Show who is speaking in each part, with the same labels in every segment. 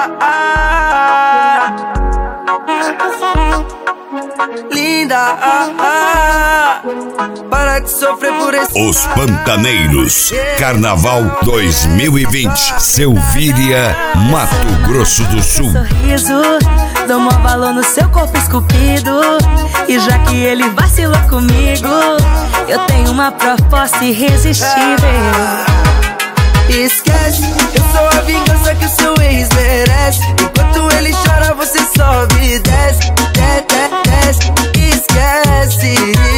Speaker 1: Linda, para de sofrer por esse.
Speaker 2: Os Pantaneiros, Carnaval 2020, Selvíria, Mato Grosso do Sul.
Speaker 3: Sorriso, dou maior valor no seu corpo esculpido. E já que ele vacilou comigo, eu tenho uma proposta irresistível.
Speaker 1: Esquece, eu sou a vingança que o seu ex merece. Enquanto ele chora, você sobe e desce, desce. Esquece.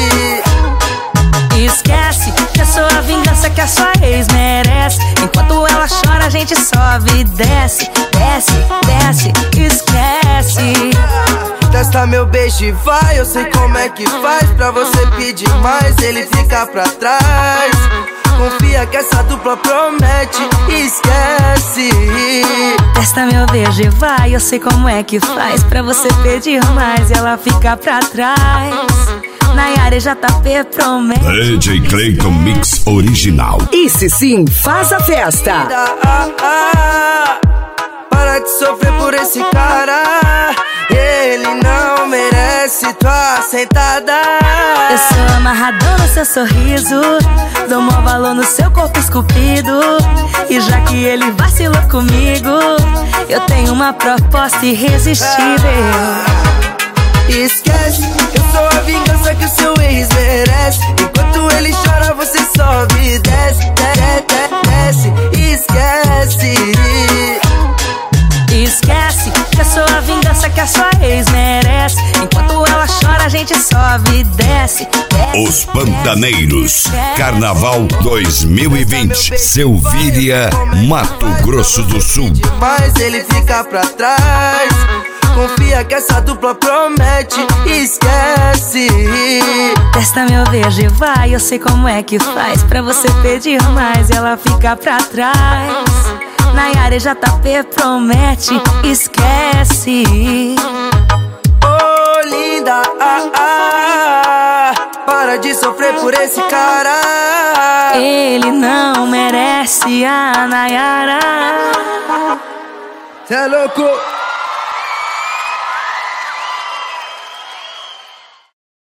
Speaker 3: Esquece, que eu sou a vingança que a sua ex merece. Enquanto ela chora, a gente sobe e desce, desce. Esquece.
Speaker 1: Testa meu beijo e vai, eu sei como é que faz. Pra você pedir mais, ele fica pra trás. Confia que essa dupla promete, esquece.
Speaker 3: Testa meu beijo e vai, eu sei como é que faz. Pra você pedir mais, ela fica pra trás. Nayara e JP promete.
Speaker 2: DJ Clayton Mix Original.
Speaker 4: Esse sim faz a festa.
Speaker 1: Para de sofrer por esse cara. Ele não merece tua sentada.
Speaker 3: Eu sou amarradão no seu sorriso, dou maior valor no seu corpo esculpido. E já que ele vacilou comigo, eu tenho uma proposta irresistível.
Speaker 1: Esquece, eu sou a vingança que o seu ex merece. Enquanto ele chora, você sobe e desce, desce. Esquece.
Speaker 3: Esquece, que eu sou a vingança que a sua ex merece. Enquanto ela chora, a gente sobe e desce.
Speaker 2: Os Pantaneiros, Carnaval 2020, Selvíria, Mato Grosso do Sul.
Speaker 1: Mas ele fica pra trás. Confia que essa dupla promete, esquece.
Speaker 3: Testa meu beijo e vai, eu sei como é que faz. Pra você pedir mais, ela fica pra trás. Nayara e JP promete, esquece.
Speaker 1: Oh, linda, para de sofrer por esse cara.
Speaker 3: Ele não merece a Nayara.
Speaker 1: Cê é louco.